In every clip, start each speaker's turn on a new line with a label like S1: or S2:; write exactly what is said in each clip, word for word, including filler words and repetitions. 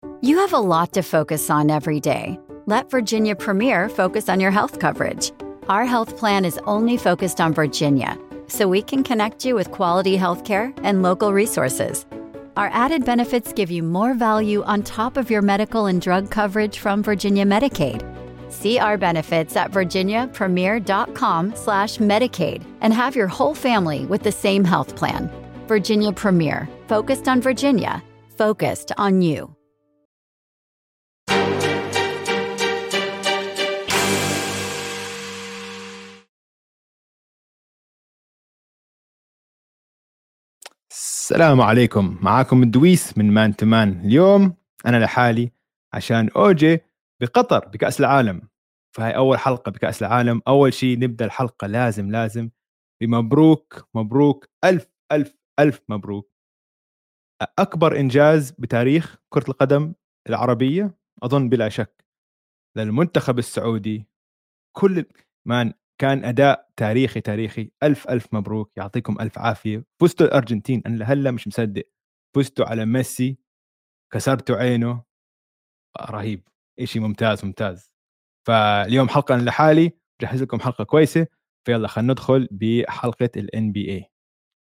S1: You have a lot to focus on every day. Let Virginia Premier focus on your health coverage. Our health plan is only focused on Virginia, so we can connect you with quality healthcare and local resources. Our added benefits give you more value on top of your medical and drug coverage from Virginia Medicaid. See our benefits at virginiapremier.com slash Medicaid and have your whole family with the same health plan. Virginia Premier, focused on Virginia, focused on you.
S2: السلام عليكم، معاكم الدويس من مان تمان. اليوم أنا لحالي عشان أوجي بقطر بكأس العالم، فهي أول حلقة بكأس العالم. أول شيء نبدأ الحلقة لازم لازم بمبروك مبروك ألف ألف ألف مبروك. أكبر إنجاز بتاريخ كرة القدم العربية أظن بلا شك للمنتخب السعودي. كل مان كان أداء تاريخي تاريخي. ألف ألف مبروك، يعطيكم ألف عافية. فزتوا الأرجنتين، أنا لهلا مش مصدق. فزتوا على ميسي، كسرتوا عينه، رهيب، إشي ممتاز ممتاز. فاليوم حلقة أنا لحالي جهز لكم حلقة كويسة، فيلا خلينا ندخل بحلقة ال إن بي إيه.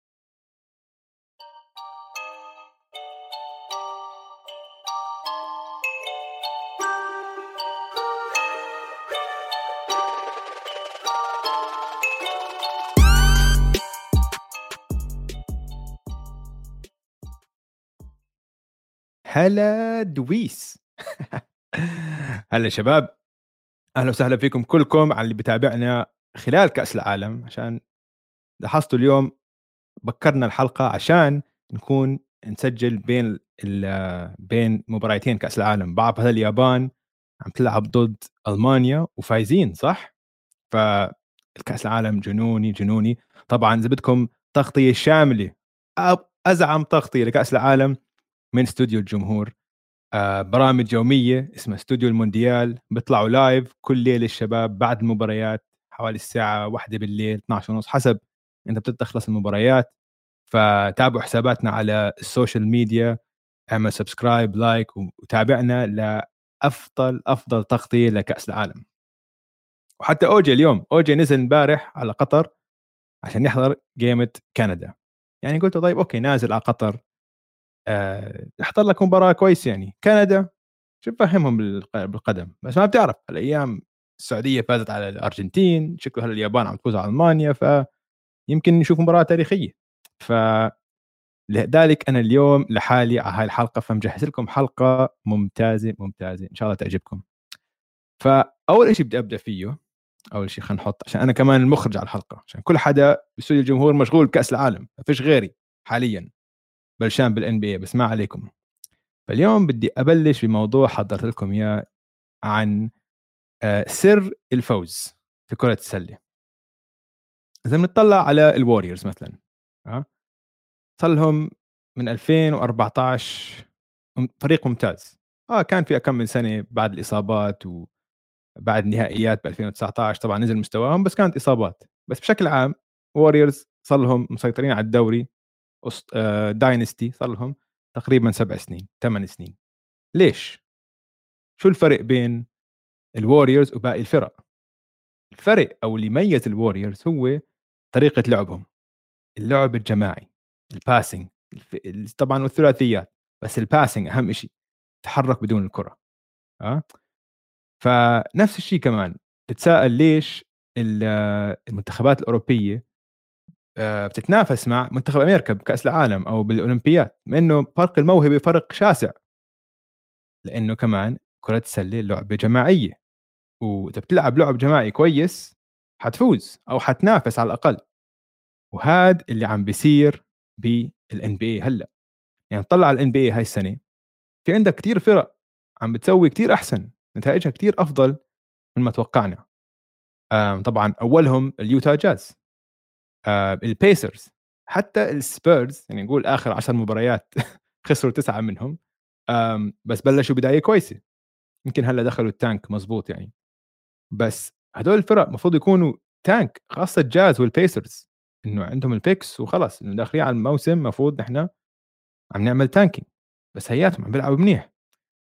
S2: هلا دويس. هلا شباب، أهلا وسهلا فيكم كلكم على اللي بتابعنا خلال كأس العالم. عشان لاحظتوا اليوم بكرنا الحلقة عشان نكون نسجل بين بين مباراتين كأس العالم. بعض هذا اليابان عم تلعب ضد ألمانيا وفايزين صح، فالكأس العالم جنوني جنوني. طبعا إذا بدكم تغطية شاملة، أزعم تغطية لكأس العالم من استوديو الجمهور. آه برامج يومية اسمها استوديو المونديال، بيطلعوا لايف كل ليلة الشباب بعد المباريات حوالي الساعة واحدة بالليل اثناشر ونص حسب انت بتخلص المباريات. فتابعوا حساباتنا على السوشيال ميديا، اعمل سبسكرايب لايك وتابعنا لأفضل أفضل تغطية لكأس العالم. وحتى أوجي اليوم أوجي نزل امبارح على قطر عشان يحضر جيمة كندا. يعني قلت طيب أوكي نازل على قطر، أه احضر لك مباراة كويس. يعني كندا شو فهمهم بالقدم، بس ما بتعرف الأيام السعودية فازت على الأرجنتين، شكله هلا اليابان عم تفوز على ألمانيا، فيمكن نشوف مباراة تاريخية. فلذلك أنا اليوم لحالي على هاي الحلقة، فمجهز لكم حلقة ممتازة ممتازة إن شاء الله تعجبكم. فأول إشي بدي أبدأ فيه، أول شيء خلينا نحط عشان أنا كمان المخرج على الحلقة، عشان كل حدا باستوديو الجمهور مشغول بكأس العالم، ما فيش غيري حاليا بلشان بالإن بي إيه، بس ما عليكم. فاليوم بدي أبلش بموضوع حضرت لكم إياه عن سر الفوز في كرة السلة. إذا بنطلع على الواريورز مثلا، أه؟ صار لهم من ألفين وأربعتاشر فريق ممتاز. اه كان في كم من سنة بعد الإصابات وبعد نهائيات ب ألفين وتسعتاشر طبعا نزل مستواهم، بس كانت إصابات. بس بشكل عام واريورز صار لهم مسيطرين على الدوري آه داينستي، صار لهم تقريبا سبع سنين ثمان سنين. ليش؟ شو الفرق بين الواريورز وباقي الفرق؟ الفرق أو اللي يميز الواريورز هو طريقة لعبهم، اللعب الجماعي، الباسنج طبعا والثلاثيات، بس الباسنج أهم إشي، تحرك بدون الكرة. أه؟ فنفس الشيء كمان تتساءل ليش المنتخبات الأوروبية بتتنافس مع منتخب أمريكا بكأس العالم أو بالأولمبيات، مع إنه فرق الموهبة فرق شاسع. لأنه كمان كرة السلة لعبة جماعية، وإذا بتلعب لعب جماعي كويس حتفوز أو حتنافس على الأقل. وهذا اللي عم بيصير بالإن بي إيه هلأ. يعني طلع على الإن بي إيه هاي السنة، في عندك كتير فرق عم بتسوي كتير أحسن، نتائجها كتير أفضل من ما توقعنا. طبعا أولهم اليوتا جاز، البيسرز، حتى السبيرز. يعني نقول آخر عشر مباريات خسروا تسعة منهم، بس بلشوا بداية كويسة. يمكن هلأ دخلوا التانك مزبوط يعني، بس هدول الفرق مفروض يكونوا تانك، خاصة جاز والبيسرز إنه عندهم البيكس وخلاص إنه داخلين على الموسم مفروض نحن عم نعمل تانكينج، بس هياتهم عم بيلعبوا منيح.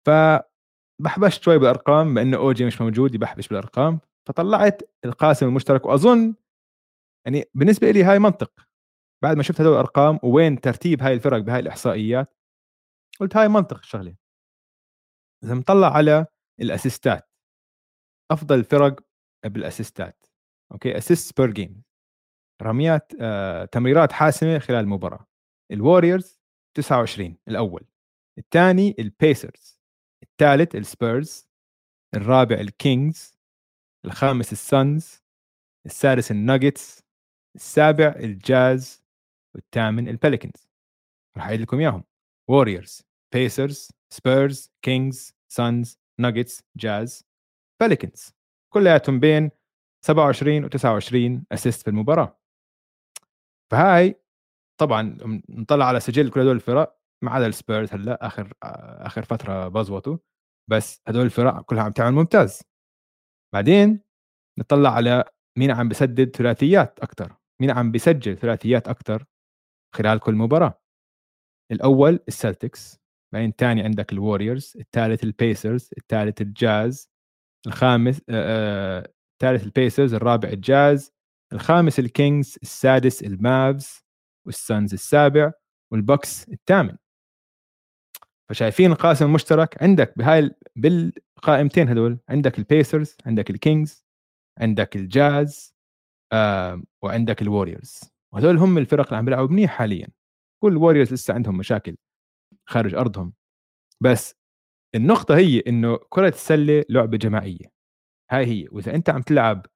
S2: فبحبشت شوي بالارقام بانه اوجي مش موجود يبحبش بالارقام، فطلعت القاسم المشترك. واظن يعني بالنسبه لي هاي منطق بعد ما شفت هدول الارقام وين ترتيب هاي الفرق بهاي الاحصائيات، قلت هاي منطق الشغله. اذا نطلع على الاسيستات، افضل الفرق بالاسيستات، اوكي، اسيست بير جيم، رميات آه، تمريرات حاسمه خلال المباراه، الواريورز تسعة وعشرين الاول، الثاني البيسرز، الثالث السبيرز، الرابع الكينجز، الخامس السانز، السادس الناجتس، السابع الجاز، والثامن البليكنز. راح اعيد لكم اياهم: واريورز، بيسرز، سبيرز، كينجز، سانز، ناجتس، جاز، بليكنز، كلياتهم بين سبعة وعشرين و تسعة وعشرين اسيست في المباراه. فهاي طبعا نطلع على سجل كل هدول الفرق ما عدا السبيرز، هلا اخر اخر فتره بزوطوا، بس هدول الفرق كلها عم تعمل ممتاز. بعدين نطلع على مين عم بسدد ثلاثيات اكثر، مين عم بيسجل ثلاثيات اكثر خلال كل مباراه. الاول السلتكس، بعدين الثاني عندك الواريورز، الثالث البيسرز، الثالث الجاز، الخامس آه الثالث البيسرز، الرابع الجاز، الخامس الكينجز، السادس المافز، والسانز السابع، والبوكس الثامن. فشايفين القاسم المشترك عندك بهاي بالقائمتين هدول، عندك البيسرز، عندك الكينجز، عندك الجاز، آه وعندك الواريورز، وهذول هم الفرق اللي عم بيلعبوا منيح حاليا. كل الواريورز لسه عندهم مشاكل خارج ارضهم، بس النقطة هي انه كرة السلة لعبة جماعية، هاي هي. واذا انت عم تلعب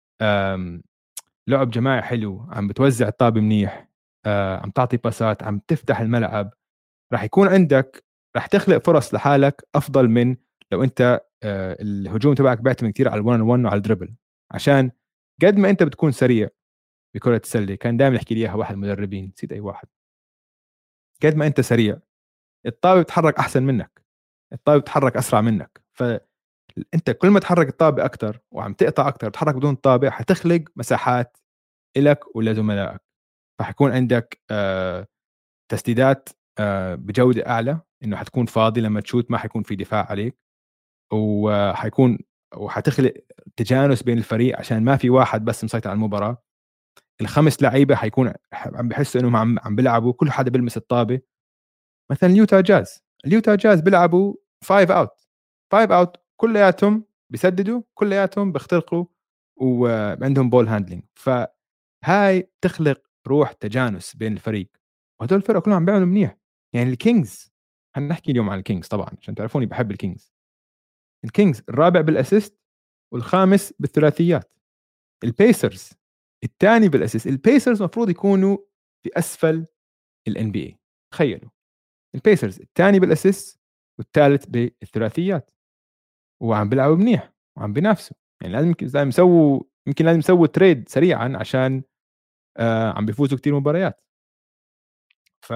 S2: لعب جماعي حلو، عم بتوزع الطابة منيح، آه، عم تعطي باسات، عم تفتح الملعب، راح يكون عندك، راح تخلق فرص لحالك افضل من لو انت آه، الهجوم تبعك بيعتمد كثير على الوان وان وعلى الدربل. عشان قد ما انت بتكون سريع بكرة السلة، كان دائما يحكي لي اياها واحد من المدربين، نسيت اي واحد، قد ما انت سريع الطابة بتتحرك احسن منك، الطابة بتتحرك اسرع منك. فانت كل ما تحرك الطابة اكثر وعم تقطع اكثر، تحرك بدون طابة، حتخلق مساحات لك ولزملائك، فحيكون عندك آه تسديدات آه بجودة أعلى، إنه حتكون فاضي لما تشوت، ما حيكون في دفاع عليك، وحيكون وحتخلق تجانس بين الفريق عشان ما في واحد بس مسيطر على المباراة. الخمس لعيبة حيكون عم بحسوا إنهم عم عم بيلعبوا كل حدا بيلمس الطابة. مثلا اليوتا جاز، اليوتا جاز بيلعبوا فايف أوت، فايف أوت كلياتهم بيسددوا، كلياتهم بيخترقوا، وعندهم بول هاندلينج. فهاي تخلق روح تجانس بين الفريق، وهدول الفرق كلهم عم بيعملوا منيح. يعني الكينجز، هنحكي اليوم عن الكينجز طبعا عشان تعرفوني بحب الكينجز. الكينجز الرابع بالاسيست والخامس بالثلاثيات. البيسرز الثاني بالاسيست. البيسرز مفروض يكونوا في اسفل الان بي اي، تخيلوا البيسرز الثاني بالاسيست والثالث بالثلاثيات، وعم بيلعبوا منيح وعم بينافسوا. يعني لازم لازم يسووا، يمكن لازم يسووا تريد سريعا عشان آه عم بيفوزوا كتير مباريات. ف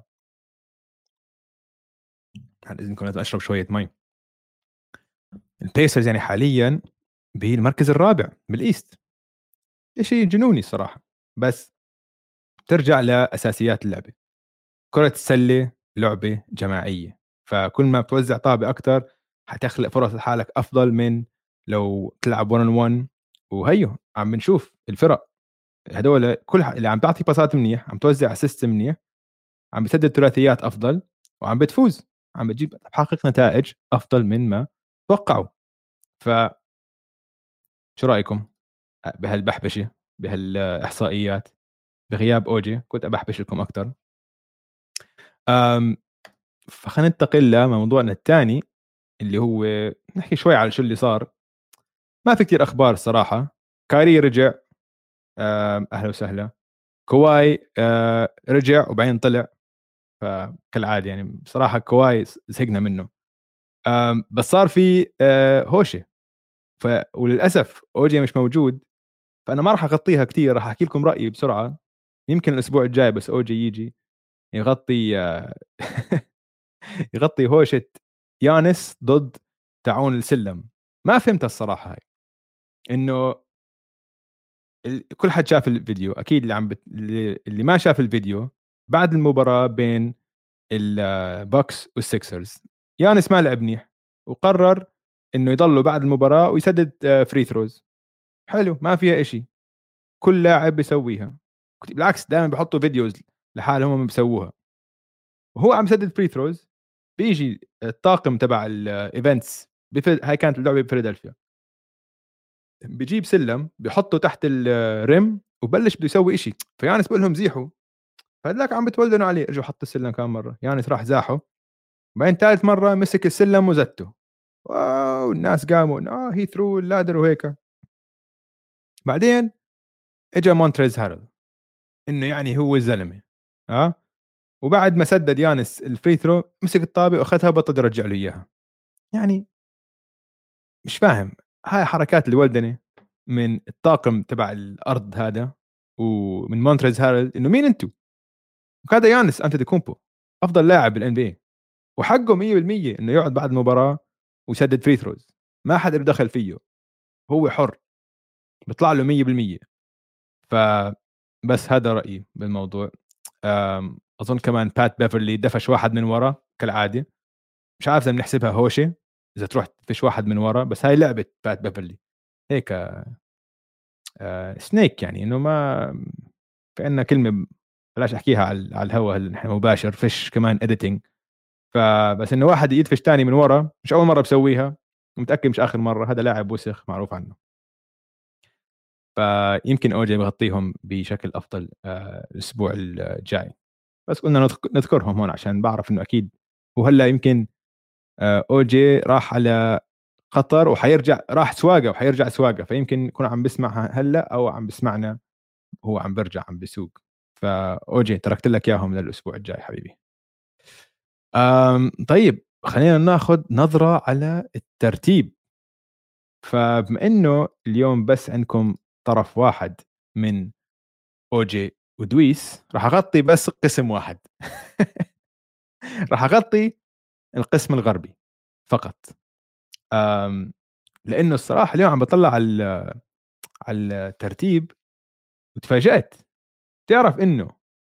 S2: بعد اذنكم لازم اشرب شويه مي. البيسرز يعني حاليا بالمركز الرابع بالايست، شيء جنوني الصراحه. بس ترجع لاساسيات اللعبه، كره السله لعبه جماعيه، فكل ما بتوزع طابه اكثر حتخلق فرص لحالك افضل من لو تلعب واحد على واحد. وهيو عم بنشوف الفرق هدول كل اللي عم تعطي باسات منيح، عم توزع اسيست منيح، عم بتسدد ثلاثيات افضل، وعم بتفوز، عم بتجيب تحقق نتائج افضل من ما توقعوا. ف شو رايكم بهالبحبشه، بهالاحصائيات؟ بغياب اوجي كنت ابحبش لكم اكثر. فخلينا ننتقل لموضوعنا الثاني اللي هو نحكي شوي على شو اللي صار. ما في كتير اخبار الصراحه. كايري رجع، اهلا وسهلا. كواي رجع وبعدين طلع، فكالعاده يعني بصراحه كواي زهقنا منه. بس صار في هوشه، ف وللاسف اوجي مش موجود، فانا ما راح اغطيها كتير، راح احكي لكم رايي بسرعه. يمكن الاسبوع الجاي بس اوجي يجي يغطي يغطي هوشه يانس ضد تعاون السلم. ما فهمت الصراحه هاي، انه كل حد شاف الفيديو اكيد، اللي عم بت... اللي ما شاف الفيديو بعد المباراه بين البوكس والسيكسرز، يانس ما لعب منيح، وقرر انه يضلوا بعد المباراه ويسدد فري ثروز. حلو، ما فيها إشي، كل لاعب بيسويها. بالعكس دائما بحطوا فيديوز لحالهم هم بيسووها، وهو عم يسدد فري ثروز. بيجي الطاقم تبع الايفنتس، هاي كانت اللعبه بفيلادلفيا، بيجيب سلم بيحطه تحت الريم وبلش بده يسوي إشي، فيانس بقول لهم زيحوا، فهذاك عم بتولدنوا عليه، رجعوا حط السلم كم مره، يانس راح زاحه، بعدين ثالث مره مسك السلم وزته، واو الناس قاموا اه هي ثرو اللادر وهيك. بعدين اجى مونتريز هارل انه يعني هو الزلمه، اه وبعد ما سدد يانس الفري ثرو مسك الطابه واخذها بطل يرجع له اياها. يعني مش فاهم، هاي حركات الولدنه من الطاقم تبع الارض هذا ومن مونتريز هارل، انه مين انتو؟ وهذا يانس انتيتوكومبو افضل لاعب بالان بي اي، وحقه مية بالمية انه يقعد بعد المباراه ويسدد فري ثروز، ما حدا له دخل فيه، هو حر بيطلع له مية بالمية. فبس هذا رايي بالموضوع. أم، اظن كمان بات بيفرلي دفش واحد من ورا كالعاده، مش عارف اذا بنحسبها هوشه اذا تروح تدفش واحد من ورا، بس هاي لعبه بات بيفرلي هيك. أه سنيك، يعني انه ما في عندنا كلمه بلاش احكيها على على الهواء اللي نحن مباشر، فيش كمان اديتنج. فبس انه واحد يدفش تاني من ورا مش اول مره بسويها، ومتاكد مش اخر مره، هذا لاعب وسخ معروف عنه. فيمكن اوجي بغطيهم بشكل افضل آه، الاسبوع الجاي، بس قلنا نذكرهم هون عشان بعرف انه اكيد. وهلا يمكن آه، اوجي راح على قطر وحيرجع، راح سواقه وحيرجع سواقه، فيمكن يكون عم بسمعها هلا او عم بسمعنا هو عم برجع عم بسوق. فاوجي تركت لك اياهم للاسبوع الجاي حبيبي. أم طيب خلينا ناخذ نظره على الترتيب. فبما انه اليوم بس عندكم طرف واحد من اوجي ودويس، راح اغطي بس قسم واحد. راح اغطي القسم الغربي فقط. أم لانه الصراحه اليوم عم بطلع على على الترتيب وتفاجأت. تعرف انه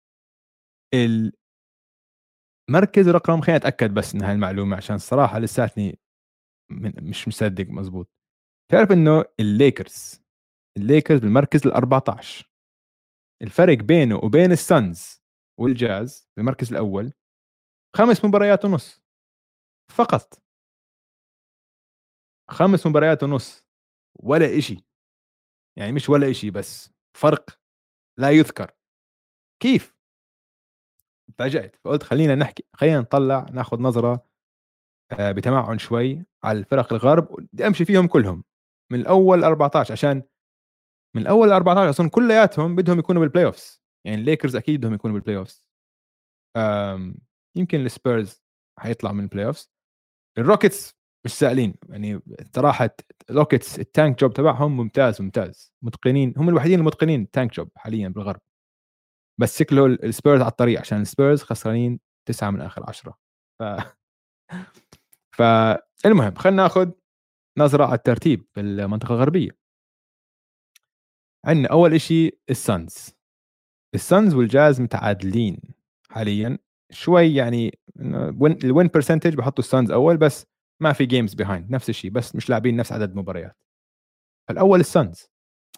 S2: المركز رقم، خليني اتاكد بس من هاي المعلومه عشان الصراحه لساتني مش مصدق مزبوط. تعرف انه الليكرز الليكرز بالمركز ال أربعة عشر، الفرق بينه وبين السانز والجاز بالمركز الاول خمس مباريات ونص فقط. خمس مباريات ونص، ولا إشي، يعني مش ولا إشي بس فرق لا يذكر. كيف؟ تفاجأت، فقلت خلينا نحكي، خلينا نطلع ناخذ نظرة آه، بتمعن شوي على الفرق الغرب، بدي امشي فيهم كلهم من الاول أربعة عشر، عشان من الاول أربعة عشر اصلا كلياتهم بدهم يكونوا بالبلاي اوفز. يعني الليكرز اكيد بدهم يكونوا بالبلاي اوفز، يمكن السبيرز حيطلع من البلاي اوفز. الروكيتس مش سائلين، يعني صراحه الروكيتس التانك جوب تبعهم ممتاز ممتاز، متقنين، هم الوحيدين المتقنين التانك جوب حاليا بالغرب. بس شكله السبيرز على الطريق، عشان السبيرز خسرانين تسعة من اخر عشرة. ف فالمهم خلينا ناخذ نظرة على الترتيب في المنطقة الغربية. عندنا أول إشي السانز. السانز والجاز متعادلين حاليا شوي، يعني الوين برسنتج بحطوا السانز أول، بس ما في جيمز بيهايند، نفس الشيء، بس مش لاعبين نفس عدد مباريات. فالأول السانز،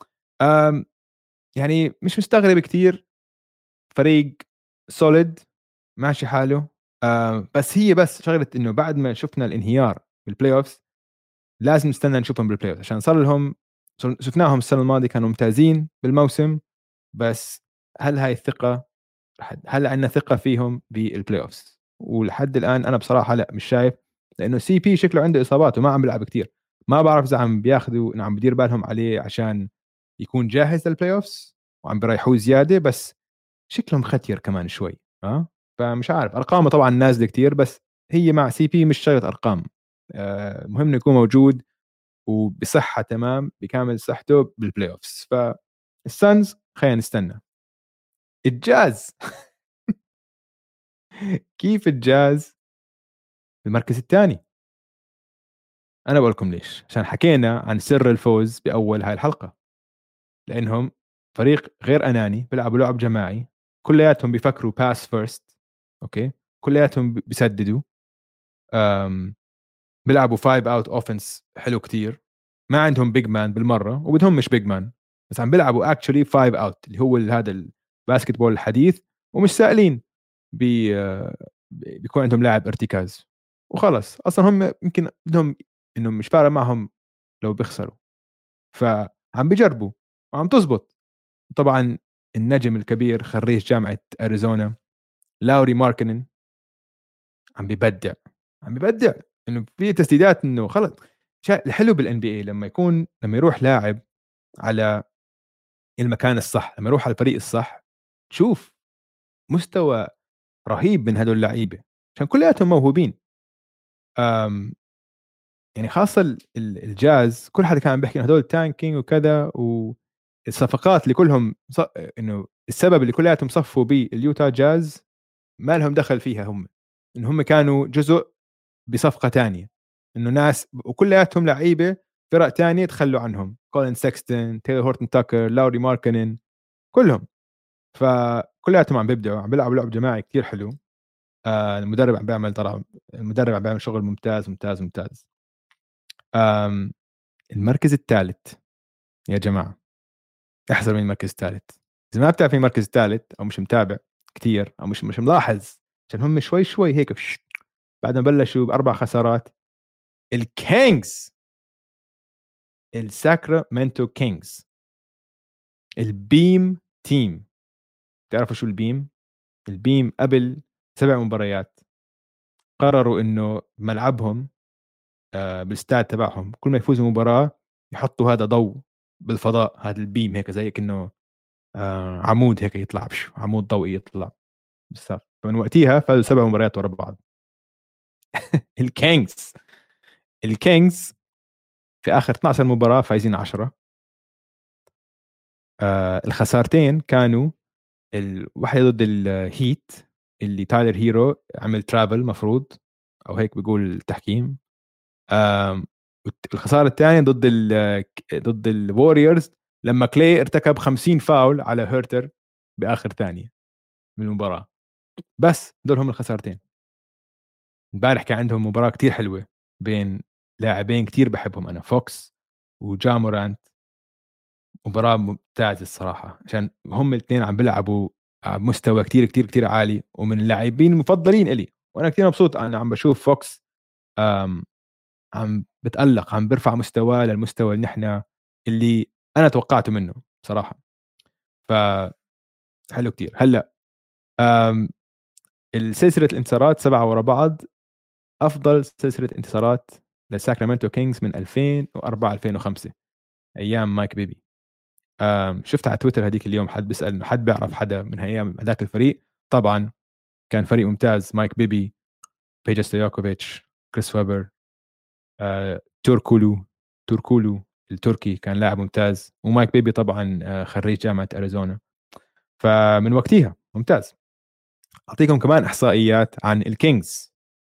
S2: يعني مش مستغرب كتير، فريق سوليد ماشي حاله. بس هي بس شغلة إنه بعد ما شفنا الانهيار بالبلاي أوفز لازم نستنى نشوفهم بالبلاي أوفز، عشان صار لهم، شفناهم السنة الماضية كانوا ممتازين بالموسم، بس هل هاي الثقة، هل عندنا ثقة فيهم بالبلاي أوفز؟ ولحد الآن أنا بصراحة لا، مش شايف، لأنه سي بي شكله عنده إصابات وما عم بيلعب كتير. ما بعرف إذا عم بياخذوا، عم بدير بالهم عليه عشان يكون جاهز للبلاي أوفز وعم بيريحوه زيادة، بس شكله مختير كمان شوي. ها فمش عارف، أرقامه طبعا نازلة كتير، بس هي مع سي بي مش شغلة أرقام. آه مهم إنه يكون موجود وبصحة تمام، بكامل صحته بالبلاي أوفز. فالسانز خلينا نستنى. الجاز. كيف الجاز المركز الثاني؟ انا بقول لكم ليش، عشان حكينا عن سر الفوز باول هاي الحلقه، لانهم فريق غير اناني، بيلعبوا لعب جماعي، كلياتهم بيفكروا باس فيرست، اوكي، كلياتهم بيسددوا، بيلعبوا فايف اوت اوفنس حلو كتير، ما عندهم بيج مان بالمره وبدهم مش بيج مان، بس عم بيلعبوا اكشولي فايف اوت اللي هو هذا الباسكت بول الحديث، ومش سائلين بي بيكون عندهم لاعب ارتكاز وخلص. اصلا هم يمكن بدهم انهم مش فارق معهم لو بيخسروا، فعم بيجربوا وعم تزبط. طبعا النجم الكبير خريج جامعه اريزونا لاوري ماركنن عم بيبدع، عم بيبدع انه في تسديدات انه خلص. الحلو بالان بي اي لما يكون لما يروح لاعب على المكان الصح، لما يروح على الفريق الصح تشوف مستوى رهيب من هدول اللعيبه، عشان كلياتهم موهوبين. أم يعني خاصه ال- ال- الجاز كل حدا كان عم بيحكي إنه هدول تانكينج وكذا، والصفقات اللي كلهم ص... انه السبب اللي كلياتهم صفوا به اليوتا جاز ما لهم دخل فيها هم، ان هم كانوا جزء بصفقه تانية، انه ناس وكلياتهم لعيبه فرق تانية تخلوا عنهم، كولين سكستن، تايلر هورتن تاكر، لاوري ماركنن، كلهم. فكلياتهم عم بيبدعوا، عم بيلعبوا لعب جماعي كتير حلو. آه المدرب عم بيعمل طبعا المدرب عم بيعمل شغل ممتاز ممتاز ممتاز. آم المركز الثالث يا جماعه، احذر من المركز الثالث. اذا ما بتعرف مين المركز الثالث او مش متابع كتير او مش مش ملاحظ، عشان هم شوي شوي هيك فش. بعد ما بلشوا باربع خسارات، الكينجز، الساكرامنتو كينجز، البيم تيم. تعرفوا شو البيم؟ البيم قبل سبع مباريات قرروا انه ملعبهم آه بالاستاد تبعهم كل ما يفوزوا مباراه يحطوا هذا ضوء بالفضاء، هذا البيم هيك زي كأنه آه عمود هيك يطلع بش عمود ضوئي يطلع بالسقف. فمن وقتها فازوا سبع مباريات ورا بعض. الكينجز الكينجز في اخر اثنتي عشرة مباراه فايزين عشرة. آه الخسارتين كانوا الواحده ضد الهيت اللي تايلر هيرو عمل ترافل مفروض، او هيك بيقول التحكيم. آم الخساره الثانيه ضد ال ضد الواريورز لما كلاي ارتكب خمسين فاول على هيرتر باخر ثانيه من المباراه. بس دول هم الخسارتين. امبارح كان عندهم مباراه كتير حلوه بين لاعبين كتير بحبهم انا، فوكس وجامورانت. مباراه ممتازه الصراحه، عشان هم الاثنين عم بيلعبوا على مستوى كتير كتير كتير عالي، ومن اللاعبين المفضلين إلي. وانا كتير مبسوط انا عم بشوف فوكس آم عم بتألق، عم برفع مستواه للمستوى اللي نحن اللي انا توقعته منه صراحه. ف حلو كتير. هلا السلسله الانتصارات سبعه ورا بعض، افضل سلسله انتصارات للساكرامنتو كينجز من ألفين وأربعة ألفين وخمسة ايام مايك بيبي. شفت على تويتر هذيك اليوم حد بيسال انه حد بيعرف حدا من ايام هذاك الفريق. طبعا كان فريق ممتاز، مايك بيبي، بيجا ستوياكوفيتش، كريس ويبر، آه، توركولو توركولو التركي كان لاعب ممتاز، ومايك بيبي طبعا آه، خريج جامعه اريزونا. فمن وقتها ممتاز. اعطيكم كمان احصائيات عن الكينجز.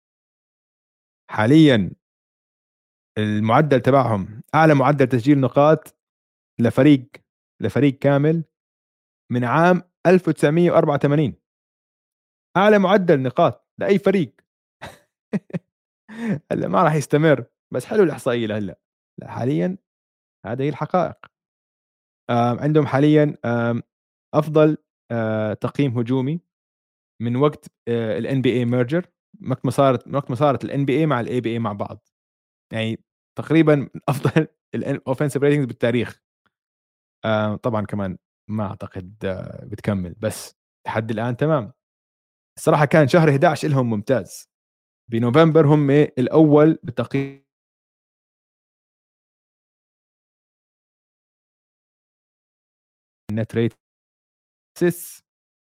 S2: حاليا المعدل تبعهم اعلى معدل تسجيل نقاط لفريق لفريق كامل من عام ألف وتسعمية وأربعة وثمانين. اعلى معدل نقاط لاي فريق. هلا ما راح يستمر، بس حلو الاحصائيه لهلا. لا حاليا هذه هي الحقائق. آم، عندهم حاليا آم، افضل آه، تقييم هجومي من وقت الان بي اي ميرجر، وقت ما صارت وقت ما صارت الان بي اي مع الاي بي اي مع بعض. يعني تقريبا من افضل الاوفنسيف ريتنجز بالتاريخ. آه، طبعا كمان ما اعتقد آه، بتكمل، بس لحد الان تمام. الصراحه كان شهر احد عشر لهم ممتاز. بنوفمبر هم الاول بتقييم النت ريت سيس،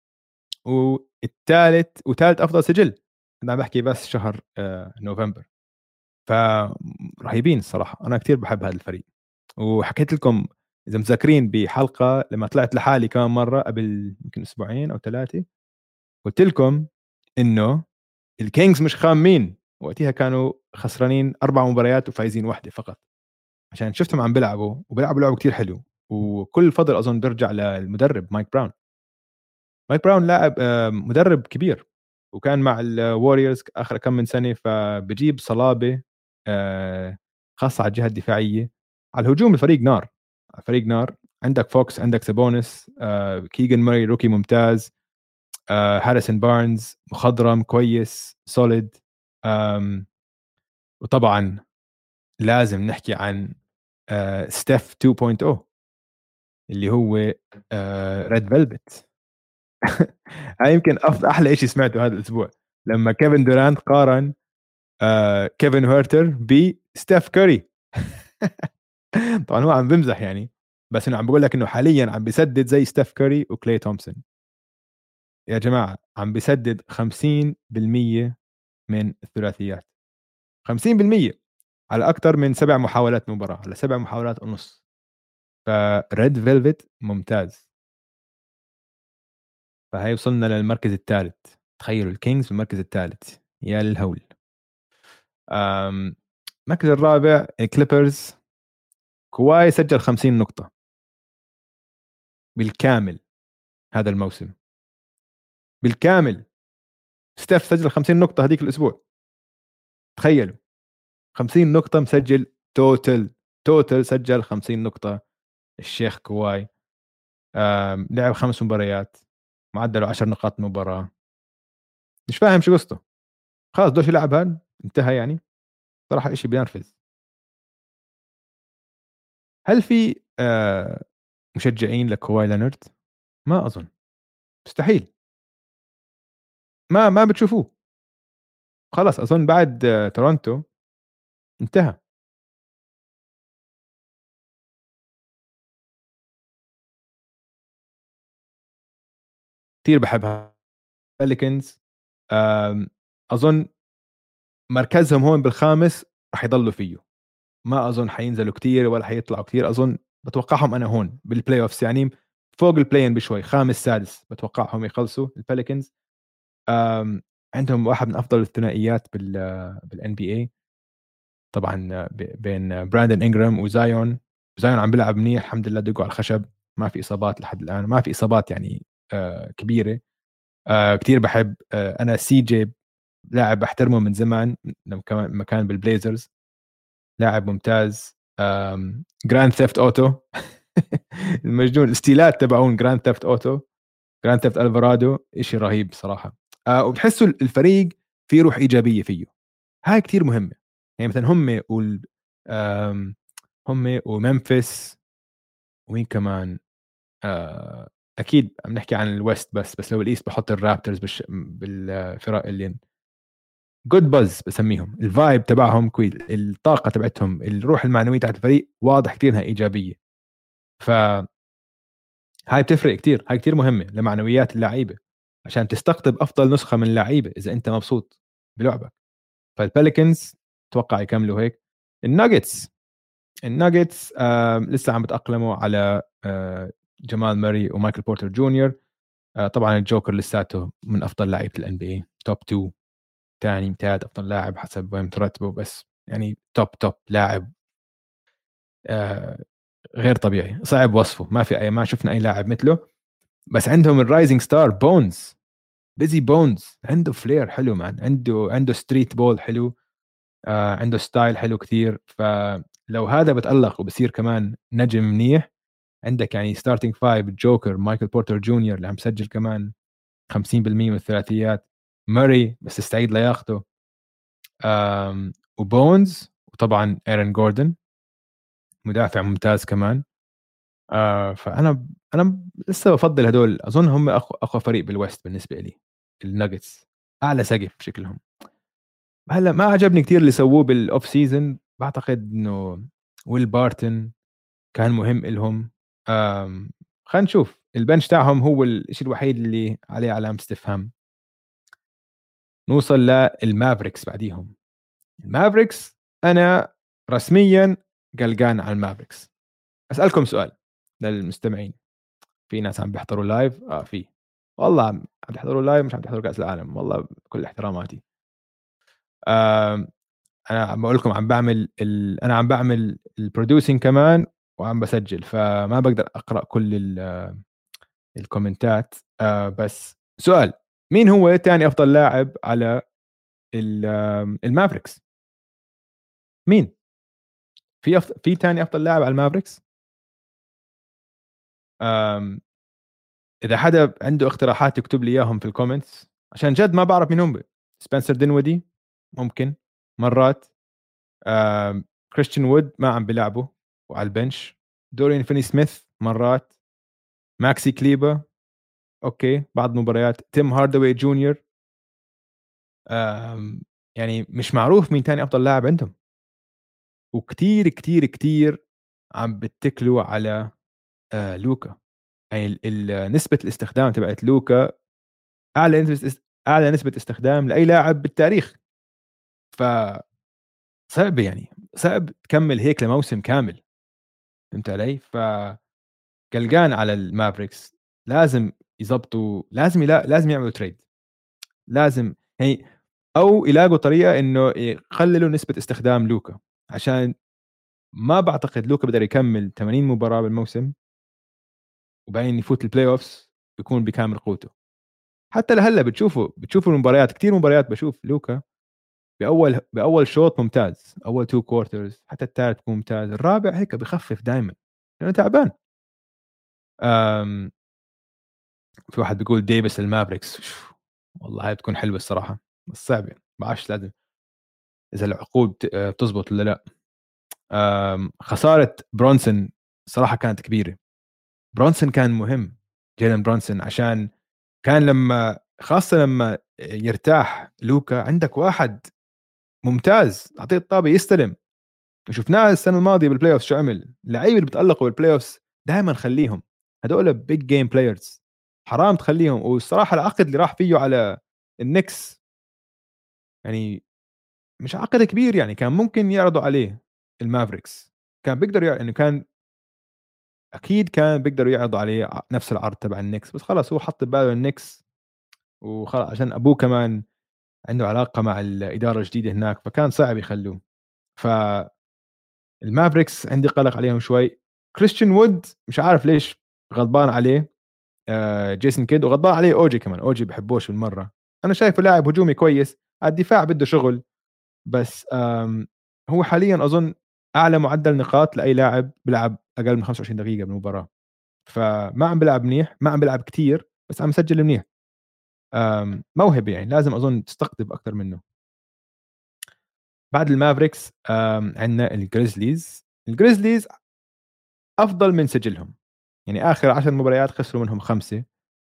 S2: والثالث وثالث افضل سجل. انا عم بحكي بس شهر آه، نوفمبر. فرهيبين الصراحه، انا كتير بحب هذا الفريق. وحكيت لكم اذا مذكرين بحلقه لما طلعت لحالي كمان مره قبل يمكن اسبوعين او ثلاثه، قلت لكم انه الكينجز مش خامين. وقتها كانوا خسرانين اربع مباريات وفايزين واحده فقط، عشان شفتهم عم بيلعبوا وبيلعبوا لعب كتير حلو. وكل الفضل اظن بيرجع للمدرب مايك براون. مايك براون لاعب آه، مدرب كبير، وكان مع الواريورز اخر كم من سنه، فبجيب صلابه آه، خاصة على الجهة الدفاعية. على الهجوم الفريق نار، فريق نار. عندك فوكس، عندك سابونس، آه، كيغان ماري روكي ممتاز، آه، هاريسون بارنز مخضرم كويس سوليد. آم، وطبعا لازم نحكي عن آه، ستيف تو بوينت أو اللي هو ريد فيلفت. هاي يمكن أفضل أحلى شيء سمعته هذا الأسبوع، لما كيفن دورانت قارن آه، كيفن هيرتر بستيف كوري. طبعا هو عم بمزح يعني، بس انه عم بقول لك انه حاليا عم بيسدد زي ستيف كوري وكلاي تومسون. يا جماعه عم بيسدد خمسين بالمية من الثلاثيات، خمسين بالمية على اكثر من سبع محاولات مباراه، على سبع محاولات ونص. فريد فيلفت ممتاز. فهي وصلنا للمركز الثالث. تخيلوا الكينجز في المركز الثالث، يا الهول. أم، المركز الرابع الكليبرز. كواي سجل خمسين نقطة بالكامل هذا الموسم، بالكامل. ستيف سجل خمسين نقطة هذيك الأسبوع، تخيلوا خمسين نقطة مسجل توتل. توتل سجل خمسين نقطة الشيخ كواي. آم، لعب خمس مباريات، معدله عشر نقاط مباراة. مش فاهم شو قصته، خلاص دوش يلعب هان انتهى يعني. صراحة إشي بينرفز. هل في آه، مشجعين لكواي لينارد؟ ما أظن، مستحيل. ما ما بتشوفوه. خلاص أظن بعد آه، تورونتو انتهى. كثير بحبها بليكنز. أظن مركزهم هون بالخامس رح يضلوا فيه. ما اظن حينزلوا كتير ولا حيطلعوا كتير. اظن بتوقعهم انا هون بالبلاي اوفس يعني فوق البلاين بشوي، خامس سادس بتوقعهم يخلصوا الباليكنز. عندهم واحد من افضل الثنائيات بال بالان بي اي طبعا، بين براندن انجرام وزايون. زايون عم بيلعب منيح الحمد لله، دقوا على الخشب، ما في اصابات لحد الان، ما في اصابات يعني آه، كبيره. آه، كتير بحب آه، انا سي جي، لاعب بحترمه من زمان لما كان كان بالبليزرز، لاعب ممتاز. جراند ثيفت اوتو. المجنون الاستيلات تبعون جراند ثيفت اوتو، جراند ثيفت الفارادو، شيء رهيب صراحه. آه وبحسوا الفريق في روح ايجابيه فيه، هاي كتير مهمه. يعني مثلا هم وال آم، هم وممفيس، وين كمان آه اكيد عم نحكي عن الويست، بس بس لو الايست بحط الرابترز بالش... بالفرق اللي جود باز بسميهم. الفايب تبعهم كويس، الطاقه تبعتهم، الروح المعنويه تاعت الفريق واضح كثير انها ايجابيه. ف هاي بتفرق كتير، هاي كتير مهمة لمعنويات اللعيبة، عشان تستقطب أفضل نسخة من اللعيبة إذا أنت مبسوط بلعبك. فالباليكنز توقع يكملوا هيك. الناجتس الناجتس آه لسه عم بتأقلموا على آه جمال ماري ومايكل بورتر جونيور. آه طبعا الجوكر لساته من أفضل لعيبة الان بي اي، توب تو، ثاني ثالث أفضل لاعب حسب وين ترتبه، بس يعني توب توب لاعب. آه غير طبيعي، صعب وصفه، ما في أي، ما شفنا أي لاعب مثله. بس عندهم الرايزنج ستار بونز، بيزي بونز، عنده فلير حلو مان، عنده عنده ستريت بول حلو. آه عنده ستايل حلو كتير. فلو هذا بتألق وبصير كمان نجم منيح، عندك يعني ستارتنج فايف جوكر مايكل بورتر جونيور اللي عم سجل كمان خمسين بالمية من الثلاثيات، ماري بس استعيد لياقته، آم وبونز، وطبعا ايرن جوردن مدافع ممتاز كمان. آه فانا انا لسه بفضل هدول، اظن هم اقوى اقوى فريق بالويست بالنسبه لي. الناجتس اعلى سقف شكلهم. هلا ما عجبني كتير اللي سووه بالاوف سيزون، بعتقد انه ويل بارتن كان مهم لهم. آم، خلينا نشوف، البنش تاعهم هو الشيء الوحيد اللي عليه علامة استفهام. نوصل للمافريكس بعديهم. المافريكس انا رسميا قلقان على المافريكس. اسالكم سؤال للمستمعين، في ناس عم بيحضروا لايف؟ اه في، والله عم عم بيحضروا لايف، مش عم بيحضروا كاس العالم، والله بكل احتراماتي. آم، انا عم بقول لكم عم بعمل ال... انا عم بعمل البروديوسينج كمان وعم بسجل، فما بقدر اقرا كل ال... الكومنتات. آه بس سؤال، مين هو تاني افضل لاعب على ال... المافريكس؟ مين في أفضل في تاني افضل لاعب على المافريكس؟ أم... اذا حدا عنده اقتراحات يكتب لي اياهم في الكومنتس عشان جد ما بعرف مين هم. سبنسر دينودي ممكن مرات. أم... كريستيان وود ما عم بيلعبه وعلى البنش. دورين فيني سميث مرات. ماكسي كليبا اوكي بعض المباريات. تيم هاردوي جونيور. أم... يعني مش معروف مين تاني افضل لاعب عندهم. وكتير كتير كتير عم بتكلوا على آه لوكا. يعني ال- ال- نسبة الاستخدام تبعت لوكا اعلى نسبة است- اعلى نسبة استخدام لاي لاعب بالتاريخ. ف صعب يعني صعب تكمل هيك لموسم كامل. فهمت علي؟ ف قلقان على المافريكس. لازم يزبطوا لازم يلا... لازم يعملوا تريد. لازم يعني او يلاقوا طريقة انه يقللوا نسبة استخدام لوكا عشان ما بعتقد لوكا بقدر يكمل ثمانين مباراة بالموسم وبعدين يفوت البلاي اوفس بيكون بكامل قوته. حتى لهلا بتشوفوا بتشوفوا المباريات كتير مباريات بشوف لوكا باول باول شوط ممتاز. اول تو كوارترز حتى الثالث ممتاز. الرابع هيك بخفف دائما لانه تعبان. أم في واحد بيقول ديفيس المافريكس. والله هاي بتكون حلوه الصراحه بس صعب يعني ما بعرفش لازم اذا العقود بتزبط ولا لا. أم خساره برونسون صراحه كانت كبيره. برونسون كان مهم. جيلن برونسون عشان كان لما خاصة لما يرتاح لوكا عندك واحد ممتاز اعطيه الطابة يستلم. شفناه السنة الماضية بالبلاي اوف شو عمل. اللعيبة اللي بتألقوا بالبلاي اوف دائما خليهم. هدول بيج جيم بلايرز حرام تخليهم. والصراحة العقد اللي راح فيه على النكس يعني مش عقد كبير يعني كان ممكن يعرضوا عليه المافريكس. كان بيقدر يعني كان اكيد كان بيقدروا يعرضوا عليه نفس العرض تبع النكس بس خلاص هو حط بباله النكس وخلاص عشان ابوه كمان عنده علاقه مع الاداره الجديده هناك فكان صعب يخلوه. فالمافريكس عندي قلق عليهم شوي. كريستيان وود مش عارف ليش غضبان عليه. آه جيسون كيد وغضبان عليه اوجي كمان. اوجي بحبوش بالمره. انا شايفه لاعب هجومي كويس. الدفاع بده شغل بس هو حاليا اظن اعلى معدل نقاط لاي لاعب بيلعب اقل من خمسة وعشرين دقيقه بالمباراه. فما عم بيلعب منيح ما عم بيلعب كتير بس عم يسجل منيح. موهبه يعني لازم اظن تستقطب اكثر منه. بعد المافريكس عندنا الجريزليز. الجريزليز افضل من سجلهم يعني اخر عشر مباريات خسروا منهم خمسه.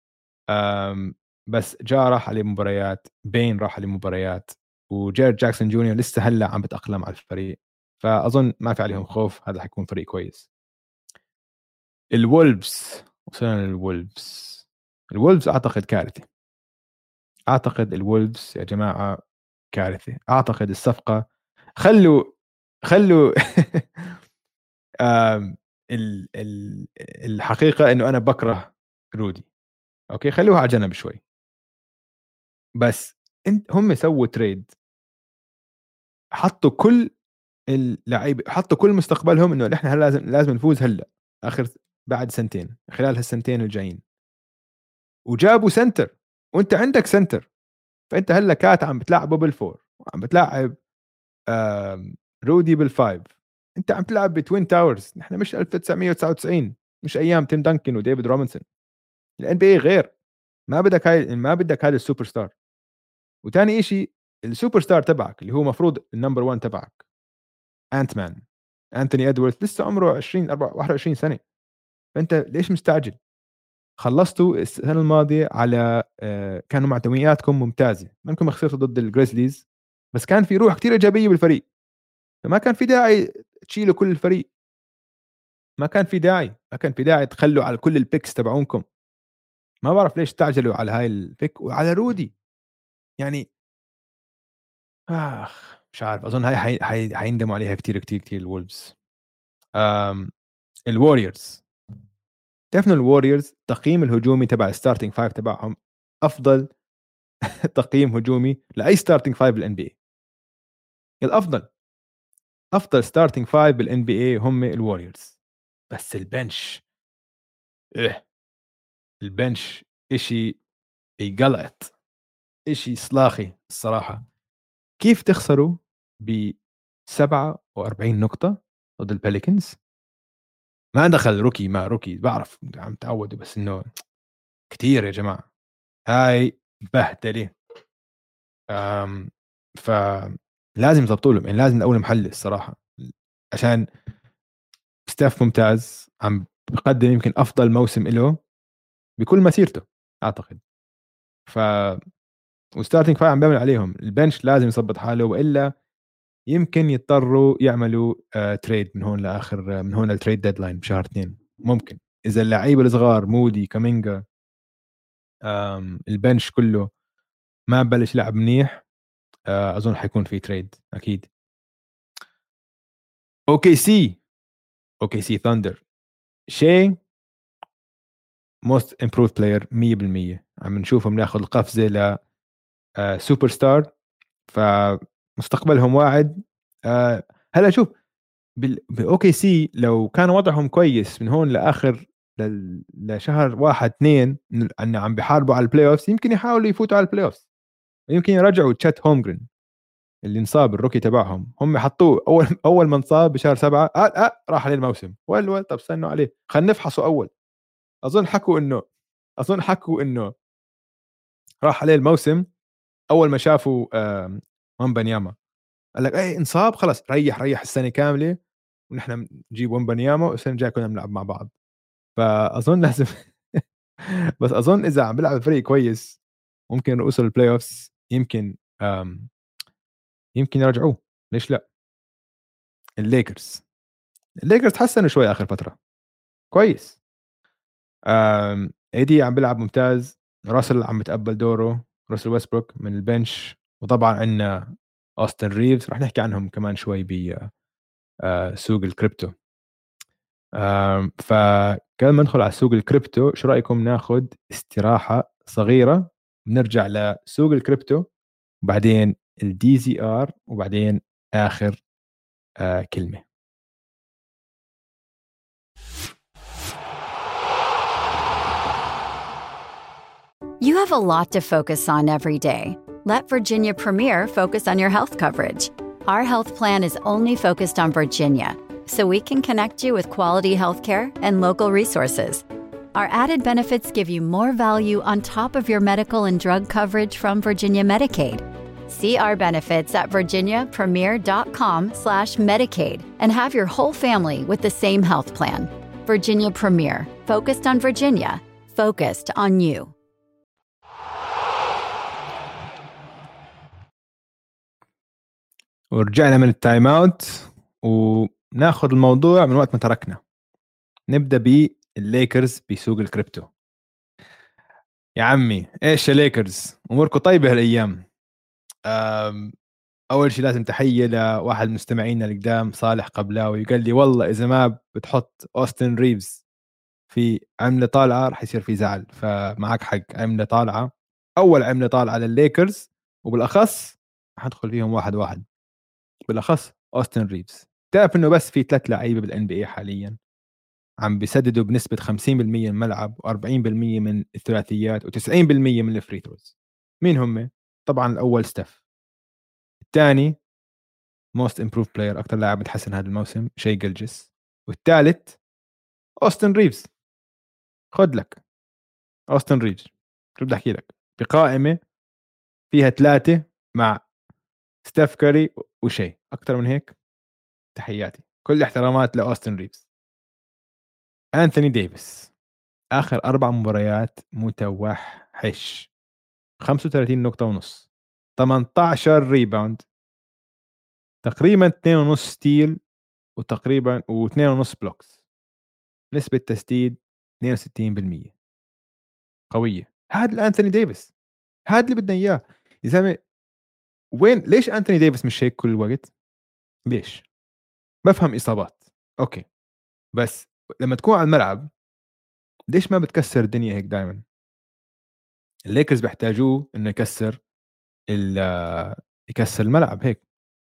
S2: بس جا راح عليه مباريات. بين راح عليه مباريات. وجيرد جاكسون جونيور لسه هلا عم بتاقلم على الفريق. فاظن ما في عليهم خوف. هذا حيكون فريق كويس. الولفز وصلنا للولفز. الولفز اعتقد كارثه. اعتقد الولفز يا جماعه كارثه. اعتقد الصفقه خلوا خلوا ال ال الحقيقه انه انا بكره رودي. اوكي خلوها على جنب شوي. بس انت هم سووا تريد حطوا كل اللعيبه حطوا كل مستقبلهم انه نحن هلا لازم لازم نفوز هلا اخر بعد سنتين خلال هالسنتين الجايين. وجابوا سنتر وانت عندك سنتر. فانت هلا كات عم بتلعبه بالفور وعم بتلعب رودي بالفايف. انت عم تلعب بتوين تاورز. نحن مش ألف وتسعمية وتسعة وتسعين مش ايام تيم دانكن وديفيد روبنسون. الان بي اي غير. ما بدك هاي ما بدك هذا السوبر ستار. وثاني شيء السوبر ستار تبعك اللي هو مفروض النمبر واحد تبعك انت مان انتوني ادواردز لسه عمره عشرين واحد وعشرين سنه. فانت ليش مستعجل؟ خلصتوا السنه الماضيه على كانوا معدومياتكم ممتازه. منكم خسرتوا ضد الجريزليز بس كان في روح كتير ايجابيه بالفريق. فما كان في داعي تشيلوا كل الفريق. ما كان في داعي ما كان في داعي تخلوا على كل البيكس تبعونكم. ما بعرف ليش تعجلوا على هاي البيك وعلى رودي يعني. اخ مش عارف. اظن هاي حي... حي... حيندموا عليها كتير كتير كتير الولفز. أم... الواريورز. تعرفوا الواريورز تقييم الهجومي تبع الستارتنج فايف تبعهم افضل تقييم هجومي لاي ستارتنج فايف بالان بي اي. الافضل افضل ستارتنج فايف بالان بي اي هم الواريورز. بس البنش إيه. البنش اشي يقلعت. اشي صلاخي الصراحة. كيف تخسروا سبعة وأربعين نقطة ضد الباليكنز. ما دخل روكي ما روكي بعرف عم تعودوا، بس إنه كتير يا جماعة، هاي بهدلة. أم فلازم يضبطوا لهم، يعني لازم الأول محل الصراحة، عشان ستاف ممتاز عم بقدم يمكن أفضل موسم له بكل مسيرته أعتقد. ف وستارتنج فايف عم بيعمل عليهم، البنش لازم يظبط حاله، وإلا يمكن يضطروا يعملوا آه تريد من هون لآخر، آه من هون للتريد ديدلاين بشهر اثنين ممكن، إذا اللعيبة الصغار مودي كامينجا البنش كله ما بلش لعب منيح، آه أظن حيكون في تريد أكيد. أوكي سي أوكي سي ثاندر شيء موست امبروف بلاير مية بالمية، عم نشوفهم ناخذ القفزة ل آه سوبر ستار، فمستقبلهم واعد. آه هلا شوف باوكي سي لو كان وضعهم كويس من هون لاخر لل... لشهر واحد اثنين ان عم بيحاربوا على البلاي اوفز، يمكن يحاولوا يفوتوا على البلاي اوفز، يمكن يرجعوا تشات هومجرين اللي انصاب الروكي تبعهم، هم حطوه اول اول ما انصاب بشهر سبعة آه آه راح عليه الموسم، ولا ولا طب استنوا عليه خلينا نفحصه اول. اظن حكوا انه اظن حكوا انه راح عليه الموسم اول ما شافوا آه ومبانياما، قال لك ايه انصاب خلاص ريح ريح السنه كامله ونحن نجيب ومبانياما والسنه الجايه كنا بنلعب مع بعض. فاظن لازم بس اظن اذا عم بيلعب فريق كويس ممكن يوصل البلاي اوفز، يمكن يمكن يرجعوه، ليش لا. الليكرز الليكرز تحسنوا شوي اخر فتره كويس. ايدي عم بيلعب ممتاز، راسل عم بتقبل دوره، راسل ويستبروك من البنش، وطبعا عندنا اوستن ريفز رح نحكي عنهم كمان شوي بسوق الكريبتو. فقبل ما ندخل على سوق الكريبتو، شو رايكم ناخذ استراحه صغيره، بنرجع لسوق الكريبتو وبعدين الدي زي ار وبعدين اخر آه كلمه.
S1: You have a lot to focus on every day. Let Virginia Premier focus on your health coverage. Our health plan is only focused on Virginia, so we can connect you with quality healthcare and local resources. Our added benefits give you more value on top of your medical and drug coverage from Virginia Medicaid. See our benefits at virginiapremier.com slash Medicaid and have your whole family with the same health plan. Virginia Premier, focused on Virginia, focused on you.
S2: ورجعنا من التايم اوت وناخذ الموضوع من وقت ما تركنا. نبدا بالليكرز بسوق الكريبتو. يا عمي ايش يا ليكرز، اموركم طيبه هالايام؟ اول شيء لازم تحيه لواحد من مستمعينا القدام صالح قبلاوي، قال لي والله اذا ما بتحط اوستن ريفز في عمله طالعه رح يصير في زعل. فمعك حق، عمله طالعه، اول عمله طالعه للليكرز، وبالاخص حندخل فيهم واحد واحد، بالاخص اوستن ريفز. تعرف انه بس في ثلاث لعيبه بالان بي اي حاليا عم بيسددوا بنسبه خمسين بالمية من الملعب وأربعين بالمية من الثلاثيات وتسعين بالمية من الفري ثروز. مين هم؟ طبعا الاول ستيف، الثاني موست امبروف بلاير اكثر لاعب متحسن هذا الموسم شي جلجس، والثالث اوستن ريفز. خد لك اوستن ريفز، شو بدي احكي لك، بقائمه فيها ثلاثه مع ستيف كاري وشي، اكثر من هيك تحياتي كل احترامات لاوستن ريفز. أنثوني ديفيس آخر أربع مباريات متوحش، خمسة وثلاثين نقطة ونص، ثمانية عشر ريباوند، تقريبا اثنين ونص ستيل، وتقريبا واثنين ونص بلوكس، نسبة تسديد اثنين وستين بالمية. قوية. هذا الأنثوني ديفيس، هذا اللي بدنا إياه يا زلمة. وين ليش أنثوني ديفيس مش هيك كل الوقت؟ ليش؟ بفهم إصابات أوكي، بس لما تكون على الملعب ليش ما بتكسر الدنيا هيك دائما؟ الليكرز بيحتاجوه انه يكسر يكسر الملعب هيك.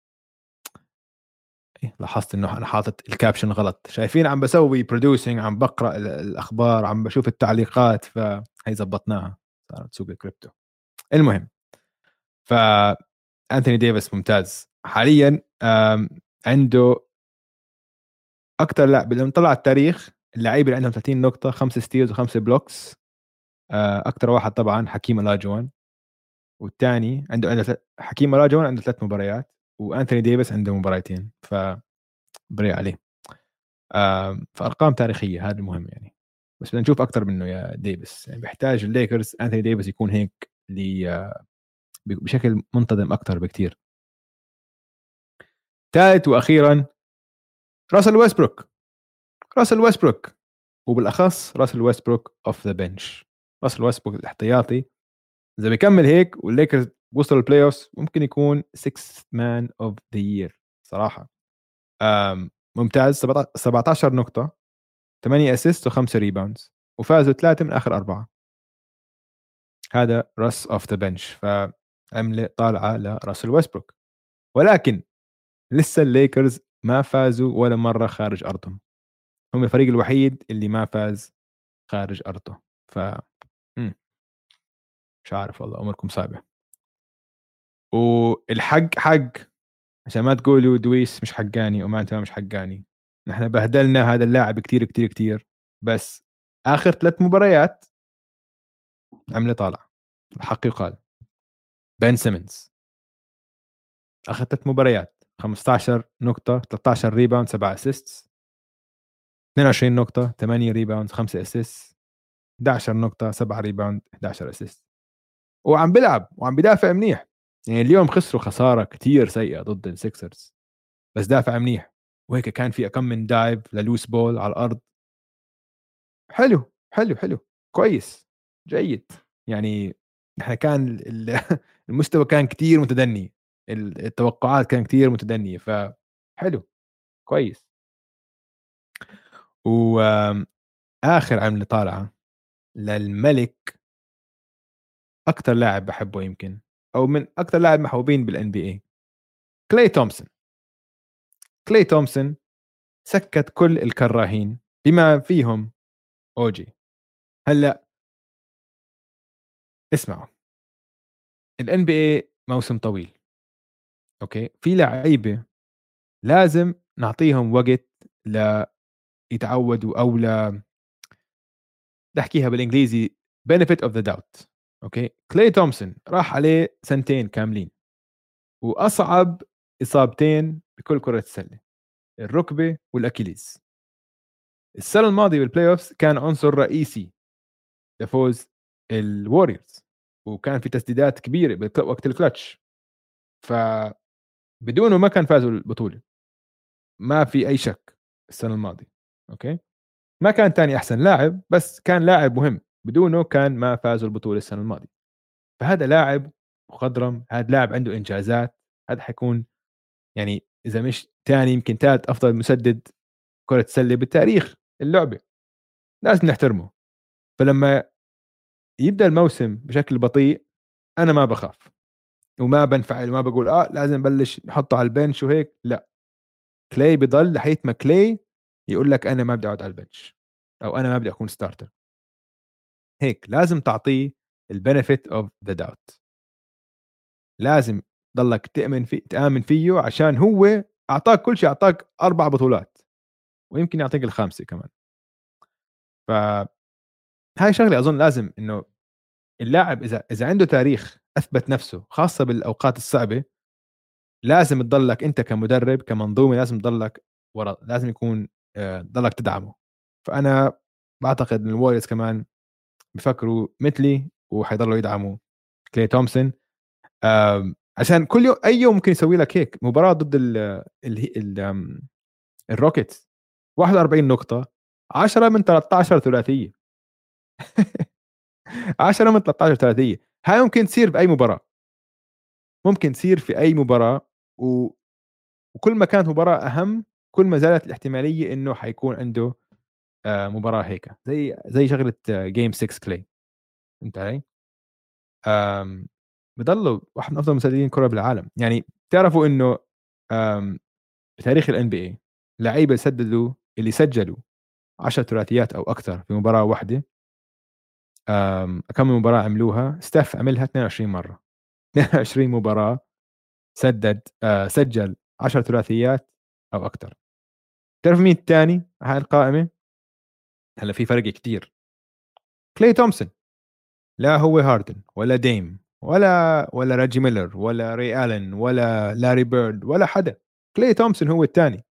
S2: إيه لاحظت انه انا حاطط الكابشن غلط، شايفين عم بسوي برودوسينج، عم بقرا الاخبار، عم بشوف التعليقات، فهي زبطناها صارت سوق الكريبتو. المهم، ف انتوني ديفيس ممتاز حاليا. عنده اكثر لاعب لما طلع التاريخ اللعيبه اللي عندهم ثلاثين نقطه، خمسة ستيلز وخمسة بلوكس. اكثر واحد طبعا حكيم الاجوان، والثاني عنده عنده حكيم الاجوان عنده ثلاث مباريات، وانثوني ديفيس عنده مباراتين، ف بري عليه. فارقام تاريخيه، هذا المهم يعني. بس بدنا نشوف اكثر منه يا ديفيس، يعني بيحتاج الليكرز انثوني ديفيس يكون هيك لي بشكل منتظم اكثر بكثير. ثالث واخيرا راسل ويستبروك. راسل ويستبروك وبالاخص راسل ويستبروك اوف ذا بنش. راسل ويستبروك الاحتياطي اذا بيكمل هيك والليكرز وصلوا البلاي اوف ممكن يكون sixth man of the year صراحه. ممتاز، سبعتاشر نقطه، ثمانية اسيست وخمسة ريباوندز، وفازوا ثلاثه من اخر اربعه. هذا راس اوف ذا بنش، فعمله طالعه لراسل ويستبروك. ولكن لسه الليكرز ما فازوا ولا مره خارج ارضهم، هم الفريق الوحيد اللي ما فاز خارج ارضه. ف م. مش عارف والله، اموركم صعبه. والحق حق، عشان ما تقولوا دويس مش حقاني وما انت مش حقاني، نحن بهدلنا هذا اللاعب كتير كتير كتير، بس اخر ثلاث مباريات عمله طالع. الحق يقال، بن سيمنز اخر ثلاث مباريات خمستاشر نقطه، ثلاثة عشر ريباوند، سبعة اسيست، اثنين وعشرين نقطه، ثمانية ريباوند، خمسة اسيست، احد عشر نقطه، سبعة ريباوند، احد عشر اسيست، وعم بيلعب وعم بيدافع منيح. يعني اليوم خسروا خساره كتير سيئه ضد السيكسرز، بس دافع منيح، وهيك كان في كم من دايف للوس بول على الارض. حلو حلو حلو كويس جيد. يعني نحن كان المستوى كان كتير متدني، التوقعات كان كتير متدنية، فحلو كويس. وآخر عملة طالعة للملك، أكتر لاعب بحبه يمكن، أو من أكتر لاعب محبوبين بالان بي اي، كلاي تومسون. كلاي تومسون سكت كل الكراهين بما فيهم اوجي. هلا اسمعوا، الان بي اي موسم طويل، اوكي، في لعيبه لازم نعطيهم وقت ليتعودوا، او ل نحكيها بالانجليزي benefit of the doubt. اوكي، كلاي تومسون راح عليه سنتين كاملين، واصعب اصابتين بكل كره السله، الركبه والاكيليز. السنه الماضيه بالبلاي اوف كان عنصر رئيسي لفوز الواريورز، وكان في تسديدات كبيره وقت الكلتش، فبدونه ما كان فازوا البطوله، ما في اي شك. السنه الماضيه اوكي ما كان تاني احسن لاعب، بس كان لاعب مهم، بدونه كان ما فازوا البطوله السنه الماضيه. فهذا لاعب مخضرم، هذا لاعب عنده انجازات، هذا حيكون يعني اذا مش تاني يمكن ثالث افضل مسدد كره سله بالتاريخ اللعبه، لازم نحترمه. فلما يبدا الموسم بشكل بطيء انا ما بخاف وما بنفعل وما بقول اه لازم نبلش نحطه على البنش وهيك، لا. كلاي بضل لحيث ما كلاي يقول لك انا ما بدي اقعد على البنش، او انا ما بدي اكون ستارتر. هيك لازم تعطيه البنفيت اوف ذا داوت، لازم ضلك تامن في تامن فيه، عشان هو اعطاك كل شيء، اعطاك اربع بطولات ويمكن يعطيك الخامسه كمان. ف هاي شغله اظن لازم انه اللاعب اذا اذا عنده تاريخ اثبت نفسه، خاصه بالاوقات الصعبه، لازم تضلك انت كمدرب كمنظومه لازم تضلك ورا، لازم يكون ضلك تدعمه. فانا بعتقد ان الواريورز كمان بفكروا مثلي وحيضلوا يدعموا كلاي تومسون، عشان كل يوم اي يوم ممكن يسوي لك هيك مباراه ضد ال ال ال الروكيتس واحد وأربعين نقطه، عشرة من ثلاثة عشر ثلاثيه. عشرة من ثلاثة عشر ثلاثيه، هاي ممكن تصير باي مباراه، ممكن تصير في اي مباراه، و... وكل ما كانت مباراه اهم كل ما زادت الاحتماليه انه حيكون عنده مباراه هيك، زي زي شغله جيم ستة كلاي. انت علي بضلوا واحد من افضل مسددين كره بالعالم. يعني تعرفوا انه بتاريخ الان بي اي لعيبه سددوا اللي سجلوا عشر ثلاثيات او اكثر في مباراه واحده، كم من مباراه عملوها؟ ستاف عملها اثنين وعشرين مره. اثنين وعشرين مباراه سدد، سجل عشر ثلاثيات او اكثر. تعرف مين الثاني هاي القائمه؟ هلا في فرق كتير. كلاي تومسون. لا هو هاردن ولا ديم ولا ولا راجي ميلر ولا ري آلن ولا لاري بيرد ولا حدا. كلاي تومسون هو الثاني،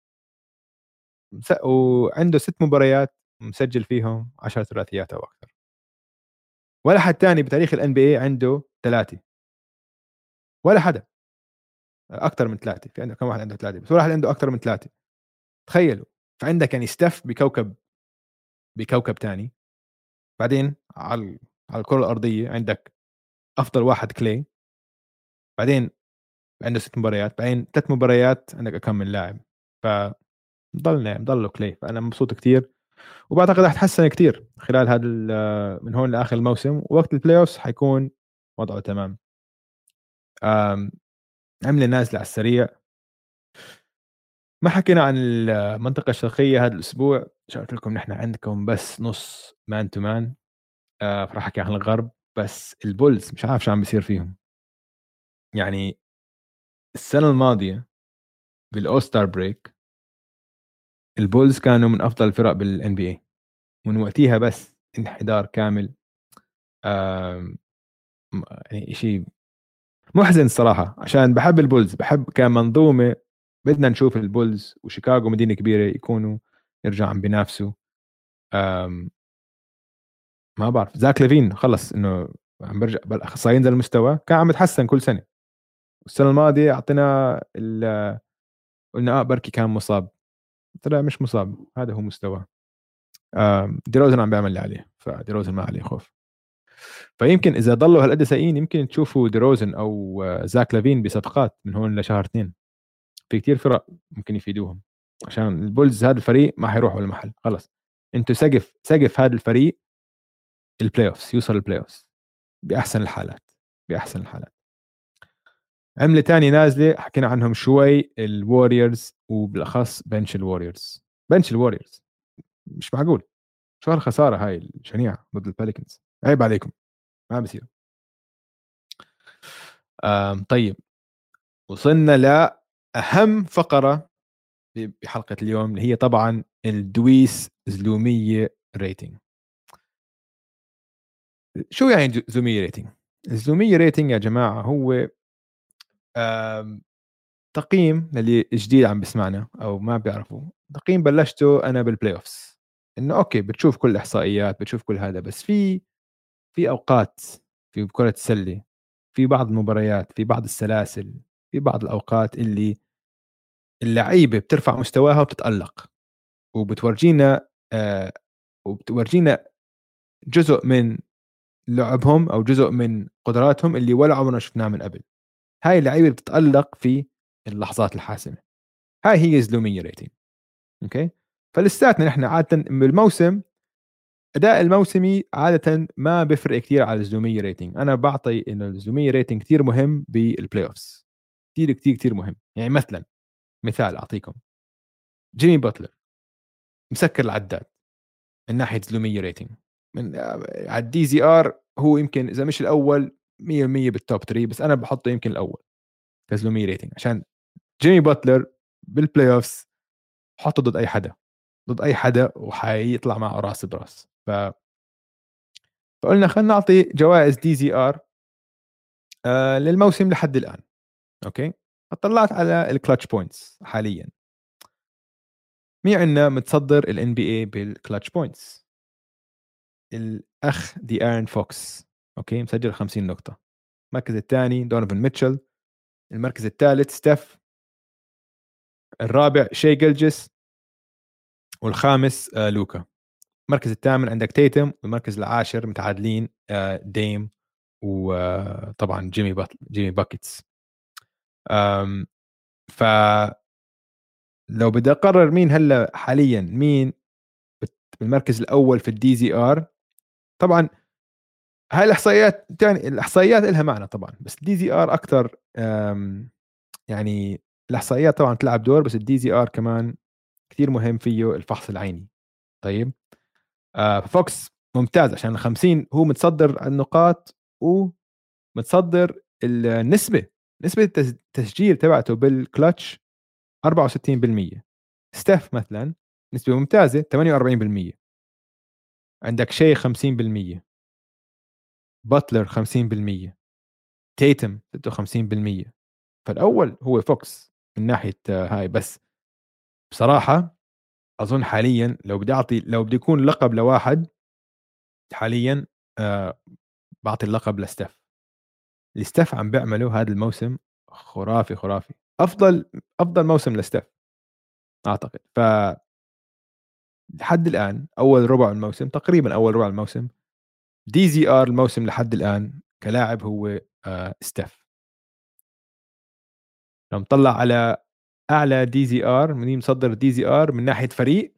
S2: وعنده ست مباريات مسجل فيهم عشر ثلاثيات او اكثر. ولا حد تاني بتاريخ الان بي اي عنده ثلاثه، ولا حدا اكثر من ثلاثه. في عندك كم واحد عنده ثلاثه؟ بس ولا واحد عنده اكثر من ثلاثه. تخيلوا. فعندك يعني ستيف بكوكب بكوكب تاني، بعدين على على الكره الارضيه عندك افضل واحد كلاي، بعدين عنده ست مباريات، بعدين ثلاث مباريات عندك كم من لاعب. فضلنا ضلوا كلاي. فانا مبسوط كتير، وبعتقد راح يتحسن كتير خلال هذا من هون لاخر الموسم، ووقت البلاي اوفز حيكون وضعه تمام. عمله نازله على السريع. ما حكينا عن المنطقه الشرقيه هذا الاسبوع، شاركت لكم نحن عندكم بس نص مان تو مان. راح احكي عن الغرب بس. البولز مش عارف شو عم بيصير فيهم. يعني السنه الماضيه بالاوستار بريك البولز كانوا من افضل الفرق بالان بي اي، من وقتها بس انحدار كامل. يعني شيء محزن صراحه، عشان بحب البولز، بحب كمنظومه. بدنا نشوف البولز وشيكاغو مدينه كبيره يكونوا يرجع عم بينافسوا. ما بعرف، زاك ليفين خلص انه عم برجع صار ينزل المستوى. كان عم يتحسن كل سنه، والسنه الماضيه اعطينا قلنا اه بركي كان مصاب، طلع مش مصاب، هذا هو مستوى. ديروزن عم بيعمل اللي عليه، فديروزن ما عليه خوف. فيمكن اذا ضلوا هالقد سيئين يمكن تشوفوا ديروزن او زاك لافين بصفقات من هون لشهر اثنين. في كتير فرق ممكن يفيدوهم، عشان البولز هذا الفريق ما حيروح ولا محل. خلص انتوا سقف سقف هذا الفريق البلاي اوفز، يوصل البلاي اوفز باحسن الحالات، باحسن الحالات. عمله تاني نازله حكينا عنهم شوي، الواريورز، وبالاخص بنش الواريورز. بنش الواريورز مش معقول. شو هالخساره هاي الشنيعه ضد الباليكنز؟ عيب عليكم، ما بصير. طيب وصلنا لاهم فقره بحلقه اليوم، اللي هي طبعا الدويس زلوميه ريتنج. شو يعني زلوميه ريتنج؟ الزلوميه ريتنج يا جماعه هو تقييم للي جديد عم بسمعنا او ما بيعرفوا. تقييم بلشته انا بالبلاي اوفز، انه اوكي بتشوف كل الاحصائيات، بتشوف كل هذا، بس في في اوقات في كرة السله، في بعض المباريات، في بعض السلاسل، في بعض الاوقات اللي اللعيبه بترفع مستواها وبتتالق، وبتورجينا آه وبتورجينا جزء من لعبهم او جزء من قدراتهم اللي ولا عمرنا شفناه من قبل. هاي اللعيبه بتتالق في اللحظات الحاسمه. هاي هي زلوميه ريتنج. اوكي. فلساتنا نحن عاده بالموسم، اداء الموسمي عاده ما بيفرق كثير على الزلوميه ريتنج. انا بعطي انه الزلوميه ريتنج كثير مهم بالبلاي اوفز، كثير كثير كثير مهم. يعني مثلا مثال اعطيكم، جيمي باتلر مسكر العداد من ناحيه زلوميه ريتنج. من على الدي زي ار هو يمكن اذا مش الاول مية بالمية بالتوب ثلاثة، بس انا بحطه يمكن الاول كزلوميه ريتنج، عشان جيمي باتلر بالبلاي اوفز حطه ضد اي حدا، ضد اي حدا وحيطلع معه راس براس. ف فقلنا خلينا نعطي جوائز دي زي ار آه للموسم لحد الان. اوكي. طلعت على الكلتش بوينتس حاليا. مين عندنا متصدر الان بي اي بالكلتش بوينتس؟ الاخ دي ايرن فوكس، اوكي، مسجل خمسين نقطه. المركز الثاني دونيفن ميتشل. المركز الثالث ستيف. الرابع شي جلجس. والخامس آه لوكا. المركز الثامن عندك تيتم، والمركز العاشر متعادلين آه ديم وطبعا جيمي بات جيمي باكيتس. ف لو بدي اقرر مين هلا حاليا مين بالمركز الاول في الدي زي ار، طبعا هاي الاحصائيات يعني الاحصائيات لها معنى طبعا، بس الدي زي ار اكثر. يعني الاحصائيات طبعا تلعب دور، بس الدي زي ار كمان كثير مهم فيه الفحص العيني. طيب آه فوكس ممتاز، عشان خمسين هو متصدر النقاط ومتصدر النسبه، نسبه التسجيل تبعته بالكلتش أربعة وستين بالمية. ستيف مثلا نسبة ممتازة ثمانية وأربعين بالمية، عندك شي خمسين بالمية، باتلر خمسين بالمية، تيتم ستة وخمسين بالمية. فالأول هو فوكس من ناحية هاي. بس بصراحة أظن حاليا لو بدي أعطي لو بدي يكون لقب لواحد حاليا آه بعطي اللقب لستيف. اللي ستيف عم بيعمله هذا الموسم خرافي خرافي، أفضل أفضل موسم لستيف أعتقد. ف لحد الآن أول ربع الموسم تقريبا أول ربع الموسم دي زي آر الموسم لحد الآن كلاعب هو آه ستيف. لو نطلع على أعلى دي زي آر، منين مصدر دي زي آر من ناحية فريق،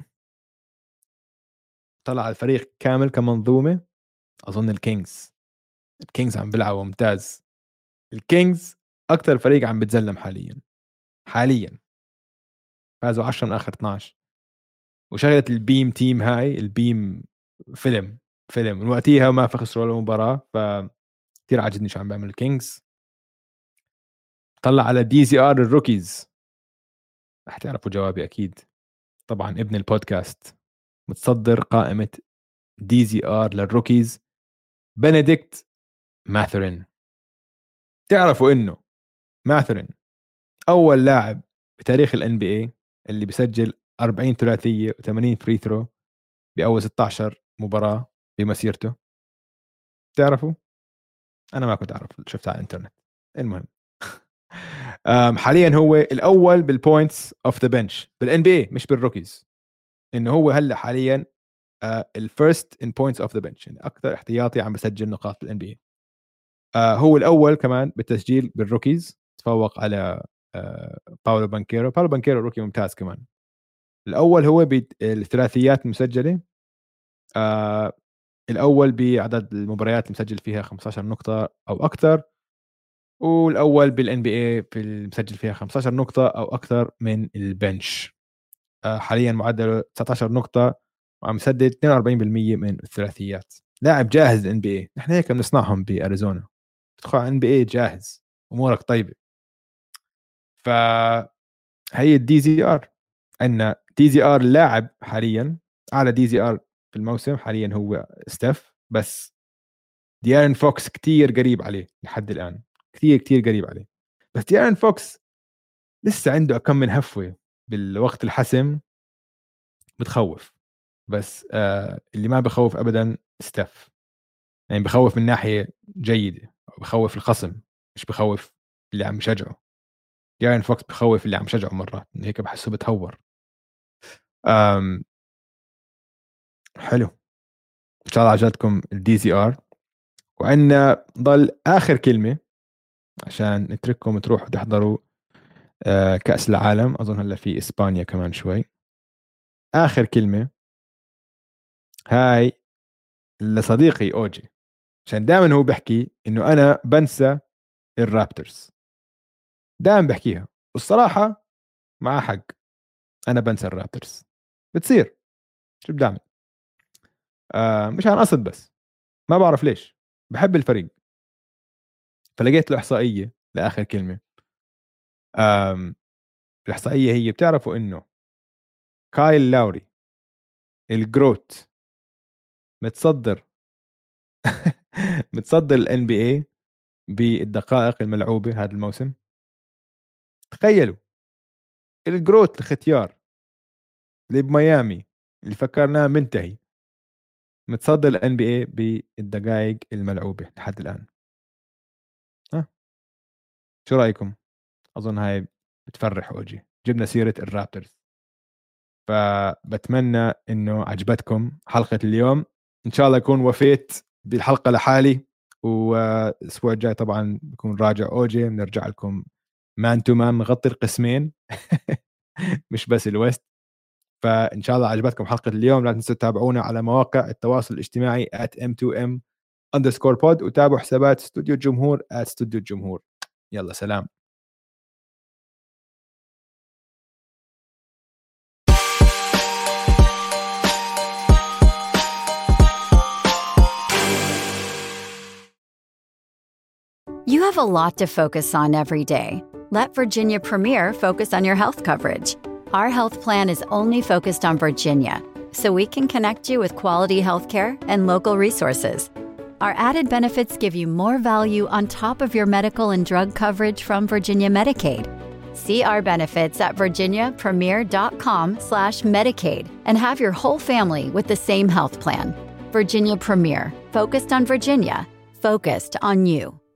S2: طلع على الفريق كامل كمنظومة، أظن الكينجز الكينجز عم بيلعبوا ممتاز. الكينجز أكتر فريق عم بتزلم حاليا حاليا فازوا عشرة من آخر اثناشر. وشغلة البيم تيم هاي البيم فيلم فيلم من وقتها ما خسروا ولا مباراة، فكتير عاجبني شو عم بيعمل الكينجز. طلع على دي زي آر الروكيز، رح تعرفوا جوابي أكيد طبعا. ابن البودكاست متصدر قائمة دي زي آر للروكيز بنديكت ماثرين. تعرفوا إنه ماثرين أول لاعب بتاريخ ال إن بي إيه اللي بيسجل أربعين ثلاثية و80 فري ثرو بأول ستة عشر مباراة بمسيرته؟ تعرفوا؟ أنا ما كنت أعرف، شفتها على الإنترنت. المهم حاليا هو الأول بالبوينتس أوف ذا بنش بالإن بي إيه مش بالروكيز. إنه هو هلا حاليا الفيرست إن بوينتس أوف ذا بنش، يعني أكثر احتياطي عم بسجل نقاط بالإن بي إيه. هو الأول كمان بالتسجيل بالروكيز، تفوق على باولو بانكيرو. باولو بانكيرو روكي ممتاز كمان. الأول هو بالثلاثيات المسجلة، آه الأول بعدد المباريات المسجل فيها خمسة عشر نقطة أو أكثر، والأول بالإن بي إيه في المسجل فيها خمسة عشر نقطة أو أكثر من البنش. آه حاليا معدله تسعة عشر نقطة وعم يسدد اثنين وأربعين بالمية من الثلاثيات. لاعب جاهز للإن بي إيه. نحن هيك بنصنعهم بأريزونا، تدخل على إن بي إيه جاهز، أمورك طيبة. فهي الدي زي آر. عندنا دي زي آر اللاعب حاليا أعلى دي زي آر في الموسم حاليا هو ستيف، بس ديارن فوكس كتير قريب عليه لحد الآن، كتير كتير قريب عليه. بس ديارن فوكس لسه عنده كم من هفوة بالوقت الحسم بتخوف. بس آه اللي ما بخوف أبدا ستيف، يعني بخوف من ناحية جيدة، بخوف الخصم مش بخوف اللي عم يشجعه. ديارن فوكس بخوف اللي عم يشجعه مرات، هيك بحسه بتهور. أم حلو، إن شاء الله عجبتكم الدي زي آر. وعندنا ضل آخر كلمة عشان نترككم تروحوا تحضروا آه كأس العالم. أظن هلا في إسبانيا كمان شوي. آخر كلمة هاي لصديقي أوجي، عشان دائما هو بحكي إنه أنا بنسى الرابترز، دائما بحكيها، والصراحة مع حق. أنا بنسى الرابترز، بتصير شو بدي أعمل؟ آه مش عن قصد، بس ما بعرف ليش بحب الفريق. فلقيت له إحصائية لآخر كلمة. آم الإحصائية هي بتعرفوا إنه كايل لاوري الجروت متصدر متصدر ال إن بي إيه بالدقائق الملعوبة هذا الموسم. تخيلوا الجروت الختيار اللي بميامي اللي فكرناه منتهي متصدر ال إن بي إيه بالدقائق الملعوبة لحد الآن. ها شو رأيكم؟ أظن هاي بتفرح أوجي. جبنا سيرة الرابترز، فبتمنى إنه عجبتكم حلقة اليوم. إن شاء الله أكون وفيت بالحلقة لحالي، والأسبوع الجاي طبعا بكون راجع أوجي، بنرجع لكم مان تو مان نغطي القسمين مش بس الويست. فإن شاء الله عجبتكم حلقة اليوم. لا تنسوا تتابعونا على مواقع التواصل الاجتماعي at إم تو إم underscore pod، وتابعوا حسابات استوديو الجمهور at استوديو الجمهور. يلا سلام.
S1: You have a lot to focus on every day. Let Virginia Premier focus on your health coverage. Our health plan is only focused on Virginia, so we can connect you with quality healthcare and local resources. Our added benefits give you more value on top of your medical and drug coverage from Virginia Medicaid. See our benefits at virginiapremier.com slash Medicaid and have your whole family with the same health plan. Virginia Premier, focused on Virginia, focused on you.